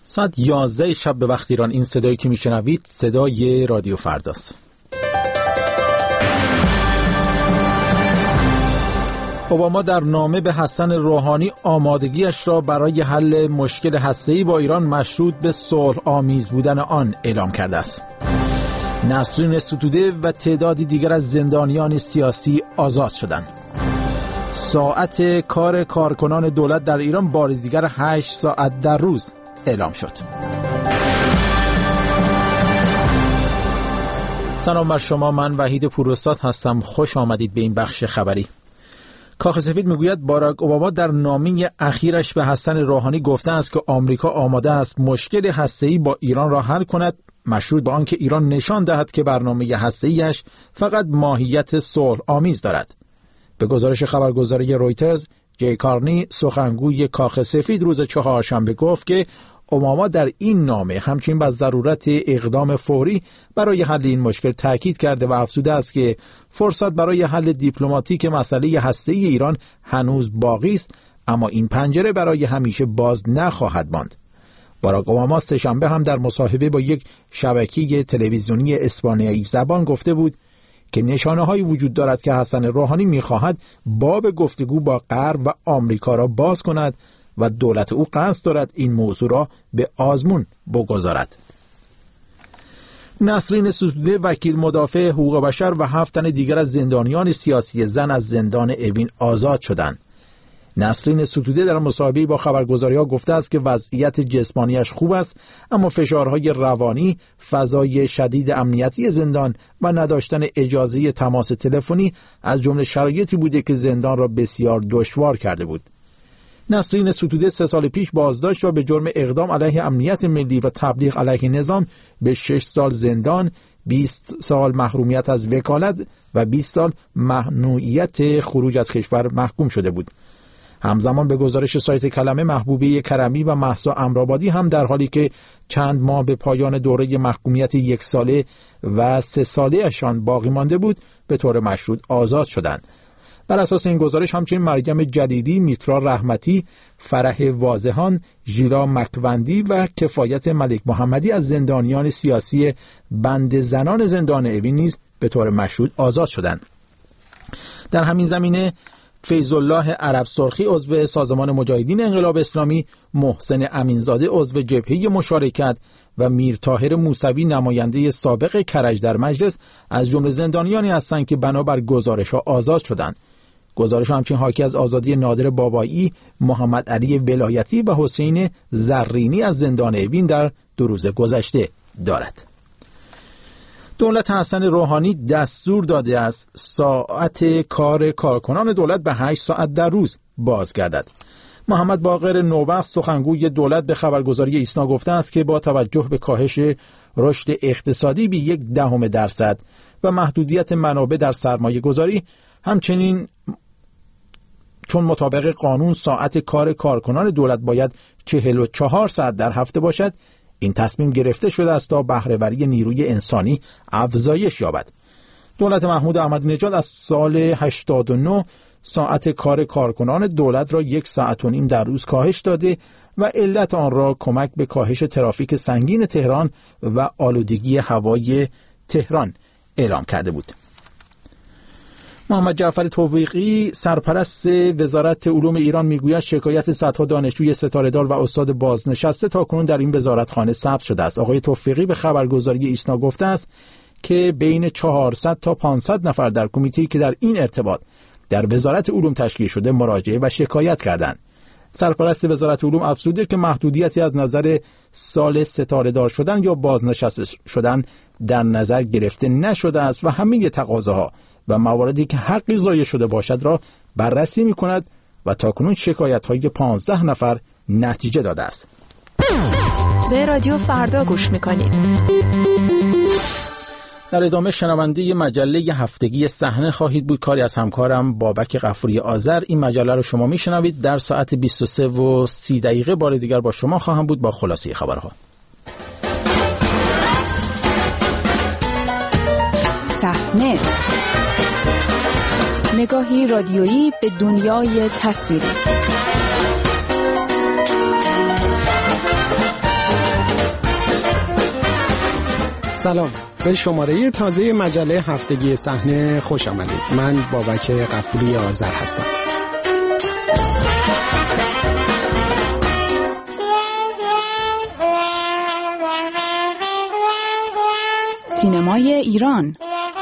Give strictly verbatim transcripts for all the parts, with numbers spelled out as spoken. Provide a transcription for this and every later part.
ساعت یازده شب به وقت ایران. این صدایی که میشنوید صدای رادیو فرداست. اوباما در نامه به حسن روحانی آمادگیش را برای حل مشکل هسته‌ای با ایران مشروط به صلح آمیز بودن آن اعلام کرده است. نسرین ستوده و تعدادی دیگر از زندانیان سیاسی آزاد شدند. ساعت کار کارکنان دولت در ایران بار دیگر هشت ساعت در روز اعلام شد. سلام بر شما، من وحید پوراستاد هستم. خوش آمدید به این بخش خبری. کاخ سفید میگوید باراک اوباما در نامه اخیرش به حسن روحانی گفته است که آمریکا آماده است مشکل هسته‌ای با ایران را حل کند، مشروط به آنکه ایران نشان دهد که برنامه هسته‌ایش فقط ماهیت صلح آمیز دارد. به گزارش خبرگزاری رویترز، جی کارنی سخنگوی کاخ سفید روز چهارشنبه گفت که اوباما در این نامه همچنین بر ضرورت اقدام فوری برای حل این مشکل تاکید کرده و افزوده است که فرصت برای حل دیپلماتیک مسئله هسته‌ای ایران هنوز باقی است، اما این پنجره برای همیشه باز نخواهد ماند. باراک اوباما سه‌شنبه هم در مصاحبه با یک شبکه تلویزیونی اسپانیایی زبان گفته بود که نشانه‌هایی وجود دارد که حسن روحانی می‌خواهد باب گفتگو با غرب و آمریکا را باز کند و دولت او قصد دارد این موضوع را به آزمون بگذارد. نسرین ستوده وکیل مدافع حقوق بشر و هفت تن دیگر از زندانیان سیاسی زن از زندان اوین آزاد شدند. نسرین ستوده در مصاحبه‌ای با خبرگزاری‌ها گفته است که وضعیت جسمانیش خوب است، اما فشارهای روانی، فضای شدید امنیتی زندان و نداشتن اجازه تماس تلفنی از جمله شرایطی بوده که زندان را بسیار دشوار کرده بود. نسرین ستوده سه سال پیش بازداشت و به جرم اقدام علیه امنیت ملی و تبلیغ علیه نظام به شش سال زندان، بیست سال محرومیت از وکالت و بیست سال ممنوعیت خروج از کشور محکوم شده بود. همزمان به گزارش سایت کلمه، محبوبه کرمی و مهسا امرآبادی هم در حالی که چند ماه به پایان دوره محکومیت یک ساله و سه ساله اشان باقی مانده بود به طور مشروط آزاد شدند. بر اساس این گزارش همچنین مریم جلیلی، میترا رحمتی، فرح واضحان، ژیلا مکوندی و کفایت ملک محمدی از زندانیان سیاسی بند زنان زندان اوین نیز به طور مشروط آزاد شدند. در همین زمینه فیض الله عرب سرخی عضو سازمان مجاهدین انقلاب اسلامی، محسن امینزاده عضو جبهه مشارکت و میر طاهر موسوی نماینده سابق کرج در مجلس از جمله زندانیانی هستند که بنابر گزارش‌ها آزاد شدند. گزارش همچنین حاکی از آزادی نادر بابایی، محمد علی ولایتی و حسین زرینی از زندان اوین در دو روز گذشته دارد. دولت حسن روحانی دستور داده است ساعت کار کارکنان دولت به هشت ساعت در روز بازگردد. محمد باقر نوبخت سخنگوی دولت به خبرگزاری ایسنا گفته است که با توجه به کاهش رشد اقتصادی به یک دهم درصد و محدودیت منابع در سرمایه گذاری، همچنین چون مطابق قانون ساعت کار کارکنان دولت باید چهل و چهار ساعت در هفته باشد، این تصمیم گرفته شده است تا بهره‌وری نیروی انسانی افزایش یابد. دولت محمود احمدی نژاد از سال هشتاد و نه ساعت کار کارکنان دولت را یک ساعت و نیم در روز کاهش داده و علت آن را کمک به کاهش ترافیک سنگین تهران و آلودگی هوای تهران اعلام کرده بود. محمد جعفر توفیقی سرپرست وزارت علوم ایران میگوید شکایت صدها دانشجوی ستاره‌دار و استاد بازنشسته تاکنون در این وزارتخانه ثبت شده است. آقای توفیقی به خبرگزاری ایسنا گفته است که بین چهارصد تا پانصد نفر در کمیته‌ای که در این ارتباط در وزارت علوم تشکیل شده مراجعه و شکایت کردند. سرپرست وزارت علوم افزوده که محدودیتی از نظر سال ستاره‌دار شدن یا بازنشسته شدن در نظر گرفته نشده است و همه تقاضاها و مواردی که حقی ضایع شده باشد را بررسی می‌کند و تاکنون شکایت‌های پانزده نفر نتیجه داده است. به رادیو فردا گوش می‌کنید. در ادامه شنونده مجله هفتگی صحنه خواهید بود، کاری از همکارم بابک غفوری آذر. این مجله رو شما میشنوید. در ساعت بیست و سه و سی دقیقه بار دیگر با شما خواهم بود با خلاصه خبرها. صحنه، نگاهی رادیویی به دنیای تصویری. سلام، به شماره تازه مجله هفتگی صحنه خوش آمدید. من بابک غفوری آذر هستم. سینمای ایران.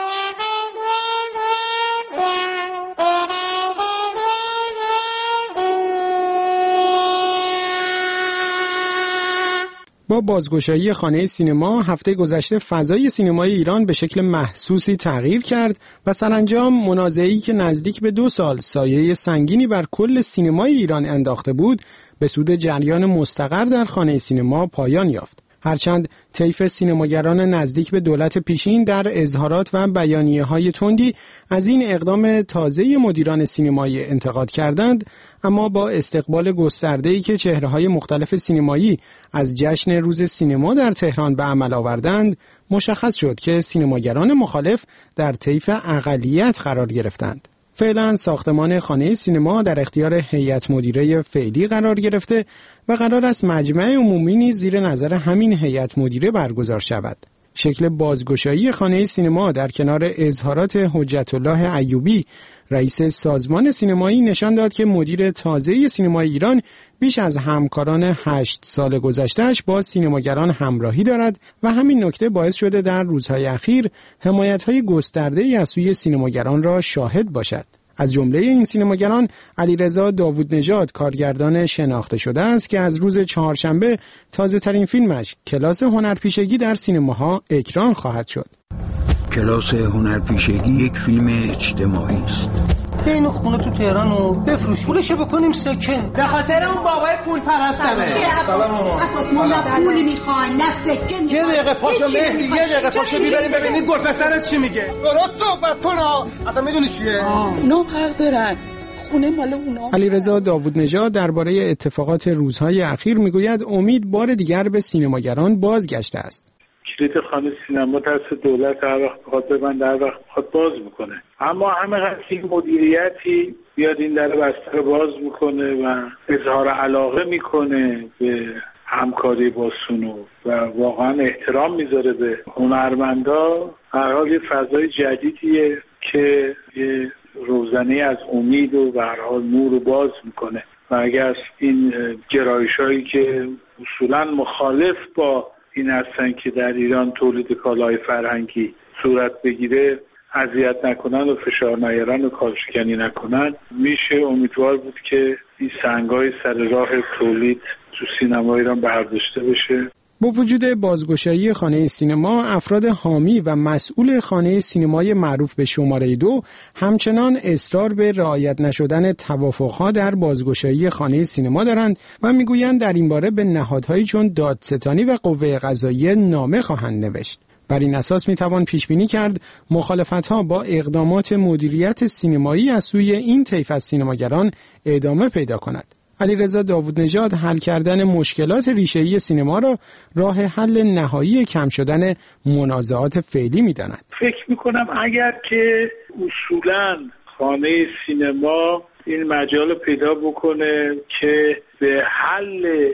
با بازگشایی خانه سینما هفته گذشته فضای سینمای ایران به شکل محسوسی تغییر کرد و سرانجام منازعه‌ای که نزدیک به دو سال سایه سنگینی بر کل سینمای ایران انداخته بود به سود جریان مستقر در خانه سینما پایان یافت. هرچند طیف سینماگران نزدیک به دولت پیشین در اظهارات و بیانیه‌های تندی از این اقدام تازه مدیران سینمایی انتقاد کردند، اما با استقبال گسترده‌ای که چهره‌های مختلف سینمایی از جشن روز سینما در تهران به عمل آوردند، مشخص شد که سینماگران مخالف در طیف اقلیت قرار گرفتند. فعلا ساختمان خانه سینما در اختیار هیئت مدیره فعلی قرار گرفته و قرار است مجمع عمومی نیز زیر نظر همین هیئت مدیره برگزار شود. شکل بازگشایی خانه سینما در کنار اظهارات حجت الله ایوبی رئیس سازمان سینمایی نشان داد که مدیر تازه سینمای ایران بیش از همکاران هشت سال گذشته‌اش با سینماگران همراهی دارد و همین نکته باعث شده در روزهای اخیر حمایت‌های گسترده‌ای از سوی سینماگران را شاهد باشد. از جمله این سینماگران علیرضا داوودنژاد کارگردان شناخته شده است که از روز چهارشنبه تازه‌ترین فیلمش کلاس هنرپیشگی در سینماها اکران خواهد شد. کلاس هنرپیشگی یک فیلم اجتماعی است. این خونه تو تهران رو بفروش، پولشو بکنیم سکه. به خاطر اون بابای پول پرستمه. عباس ما نه پول میخوان نه سکه میخوان. یه دقیقه پاشو مهدی، یه دقیقه پاشو بیبریم ببینید گل پسرت چی میگه. درست صحبت کن ها. اصلا میدونی چیه؟ نو حق دارن. خونه مال اونا. علیرضا داوودنژاد درباره اتفاقات روزهای اخیر میگوید امید بار دیگر به سینماگران بازگشته است. کلید خانه سینما دست دولت، هر وقت بخواد ببنده هر وقت بخواد باز میکنه، اما همه این مدیریتی بیاد این در بسته باز میکنه و اظهار علاقه میکنه به همکاری با سونو و واقعا احترام میذاره به هنرمندا. هر حال یه فضای جدیدیه که یه روزنه از امید و به هر حال نور رو باز میکنه و اگر این گرایشایی که اصولا مخالف با این هستن که در ایران تولید کالای فرهنگی صورت بگیره اذیت نکنن و فشار نیارن و کارشکنی نکنن، میشه امیدوار بود که این سنگای سر راه تولید تو سینما ایران برداشته بشه. با وجود بازگشایی خانه سینما، افراد حامی و مسئول خانه سینمای معروف به شماره دو همچنان اصرار به رعایت نشدن توافقها در بازگشایی خانه سینما دارند و میگویند در این باره به نهادهایی چون دادستانی و قوه قضاییه نامه خواهند نوشت. بر این اساس میتوان پیش بینی کرد مخالفت‌ها با اقدامات مدیریت سینمایی از سوی این طیف از سینماگران ادامه پیدا کند. علیرضا داوودنژاد حل کردن مشکلات ریشه‌ای سینما را راه حل نهایی کم شدن منازعات فعلی می‌داند. فکر می‌کنم اگر که اصولاً خانه سینما این مجال پیدا بکنه که به حل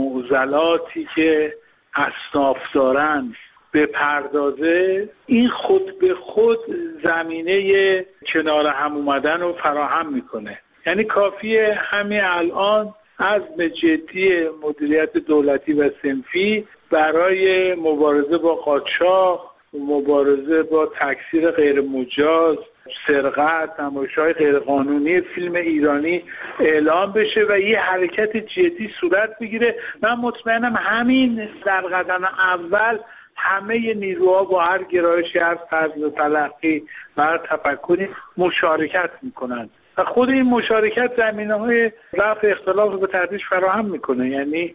معضلاتی که اصناف دارن به پردازه، این خود به خود زمینه کنار هم اومدن رو فراهم میکنه. یعنی کافیه همین الان عزم جدی مدیریت دولتی و صنفی برای مبارزه با قاچاق، مبارزه با تکثیر غیر مجاز، سرقت، نمایش‌های غیرقانونی فیلم ایرانی اعلام بشه و یه حرکت جدی صورت بگیره. من مطمئنم همین در قدم اول همه نیروها با هر گرایشی، هر طرز تلقی و هر تفکری مشارکت میکنند و خود این مشارکت زمینه‌های رفع اختلاف رو به تدریج فراهم میکنه. یعنی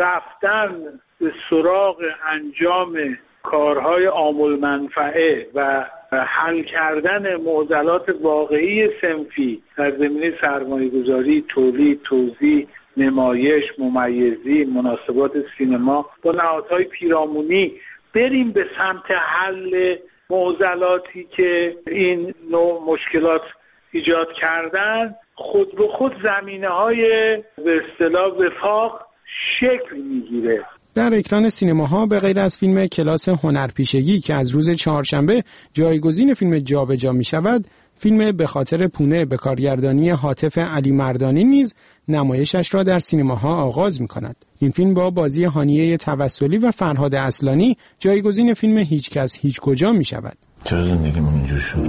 رفتن به سراغ انجام کارهای عامل منفعه و حل کردن معضلات واقعی صنفی در زمینه سرمایه‌گذاری، تولید، توزیع، نمایش، ممیزی، مناسبات سینما با نهادهای پیرامونی بریم به سمت حل معضلاتی که این نوع مشکلات ایجاد کردن، خود به خود زمینه‌های به اصطلاح وفاق شکل میگیره. در اکران سینماها به غیر از فیلم کلاس هنرپیشگی که از روز چهارشنبه جایگزین فیلم جابجا می شود، فیلم به خاطر پونه به کارگردانی حاتف علی مردانی نیز نمایشش را در سینماها آغاز می کند. این فیلم با بازی هانیه توسلی و فرهاد اصلانی جایگزین فیلم هیچ کس هیچ کجا می شود. چرا زندگیمون اینجور شد؟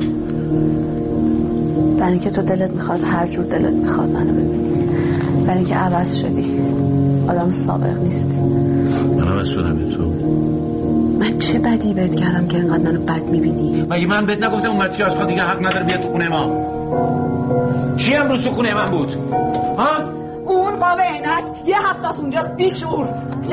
برای اینکه تو دلت میخواد هر جور دلت میخواد منو ببینی، برای اینکه عوض شدی، آدم سابق نیستی. من عوض شدم تو؟ من چه بدی بهت کردم که اینقدر منو بد میبینی؟ مگه من بهت نگفتم اون مردی که آشقا دیگه حق نداره بیاد تو خونه ما؟ کی امروز تو خونه من بود؟ ها؟ اون قاب عینک یه هفته از اونجاست بیشور.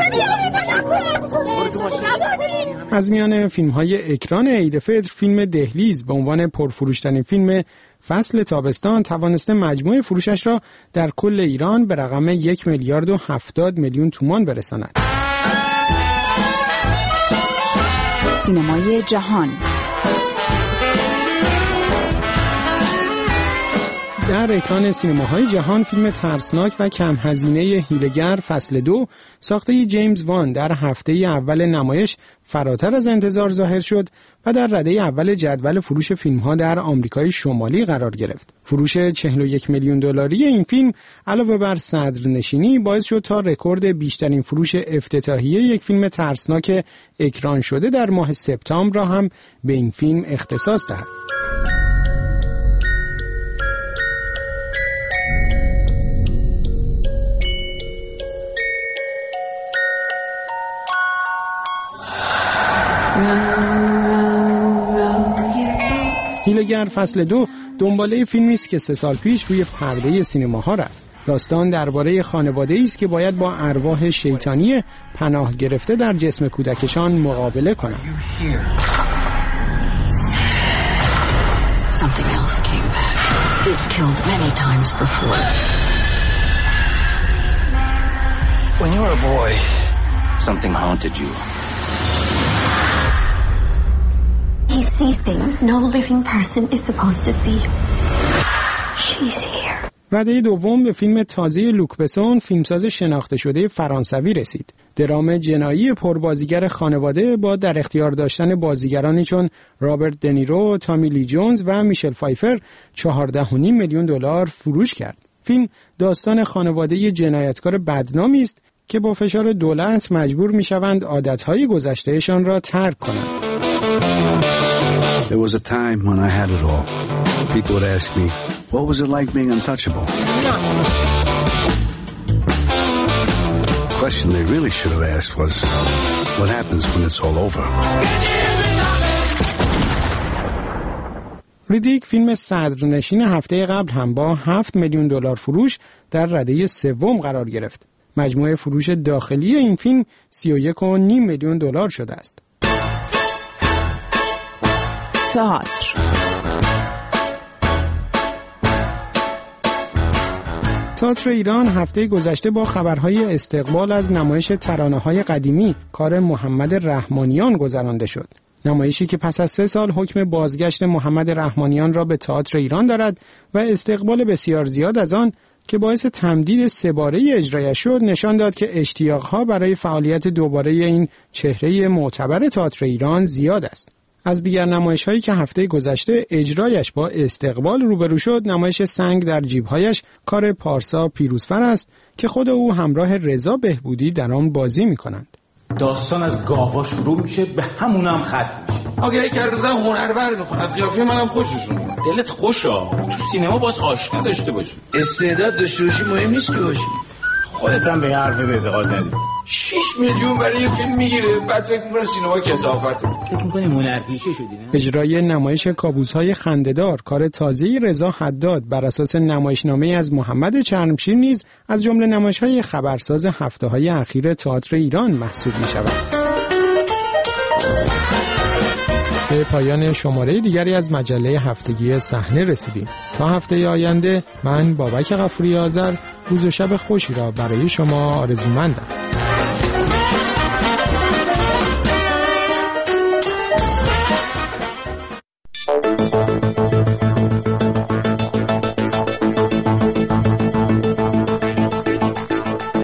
از میان فیلم‌های اکران عید فطر، فیلم دهلیز به عنوان پرفروشترین فیلم فصل تابستان توانسته مجموع فروشش را در کل ایران به رقم یک میلیارد و هفتاد میلیون تومان برساند. سینمای جهان. در اکران سینماهای جهان، فیلم ترسناک و کم هزینه هیله‌گر فصل دو ساخته جیمز وان در هفته اول نمایش فراتر از انتظار ظاهر شد و در رده اول جدول فروش فیلم‌ها در آمریکای شمالی قرار گرفت. فروش چهل و یک میلیون دلاری این فیلم علاوه بر صدرنشینی باعث شد تا رکورد بیشترین فروش افتتاحیه یک فیلم ترسناک اکران شده در ماه سپتامبر را هم به این فیلم اختصاص دهد. هیله‌گر فصل دو دنباله فیلمی است که سه سال پیش روی پرده سینماها رفت. داستان درباره خانواده‌ای است که باید با ارواح شیطانی پناه گرفته در جسم کودکشان مقابله کنند. Something else came back. It's killed many times before. When you were a boy, something haunted you. He sees things no living person is supposed to see. She's here. رده دوم به فیلم تازه لوک بسون، فیلمساز شناخته شده فرانسوی رسید. درام جنایی پربازیگر خانواده با در اختیار داشتن بازیگرانی چون رابرت دنیرو، تامی لی جونز و میشل فایفر چهارده و نیم میلیون دلار فروش کرد. فیلم داستان خانواده جنایتکار بدنامی است که با فشار دولت مجبور میشوند عادتهای گذشتهشان را ترک کنند. There was a time when I had it all. People would ask me, what was it like being untouchable? The question they really should have asked was, what happens when it's all over? ریدیک فیلم صدرنشین هفته قبل هم با هفت میلیون دلار فروش در رده سوم قرار گرفت. مجموع فروش داخلی این فیلم سی و یک و نیم میلیون دلار شده است. تئاتر. تئاتر ایران هفته گذشته با خبرهای استقبال از نمایش ترانه‌های قدیمی کار محمد رحمانیان گذرانده شد. نمایشی که پس از سه سال حکم بازگشت محمد رحمانیان را به تئاتر ایران دارد و استقبال بسیار زیاد از آن که باعث تمدید سه باره اجرایش شد، نشان داد که اشتیاق‌ها برای فعالیت دوباره این چهره معتبر تئاتر ایران زیاد است. از دیگر نمایش‌هایی که هفته گذشته اجرایش با استقبال روبرو شد، نمایش سنگ در جیب‌هایش کار پارسا پیروزفر است که خود او همراه رضا بهبودی در آن بازی می‌کنند. داستان از گاوا شروع میشه، به همونم ختم میشه. آگهی کرده بودن هنرور میخوان، از قیافه منم خوششون اومد. دلت خوشا، تو سینما باز آشنا داشته باشی. استعداد داشته باشی مهم نیست که باشی. خودت هم به این حرف اعتقاد نداری. شش میلیون برای یه فیلم میگیره، بعد فکر می‌کنه سینما کثافته. فکر می‌کنی هنرپیشه شدی نه؟ اجرای نمایش کابوس‌های خنده‌دار کار تازه رضا حداد بر اساس نمایشنامه از محمد چرمشیر نیز از جمله نمایش‌های خبرساز هفته‌های اخیر تئاتر ایران محسوب می‌شود. به پایان شماره دیگری از مجله هفتگی صحنه رسیدیم. تا هفته آینده من بابک غفوری آذر روز و شب خوشی را برای شما آرزومندم.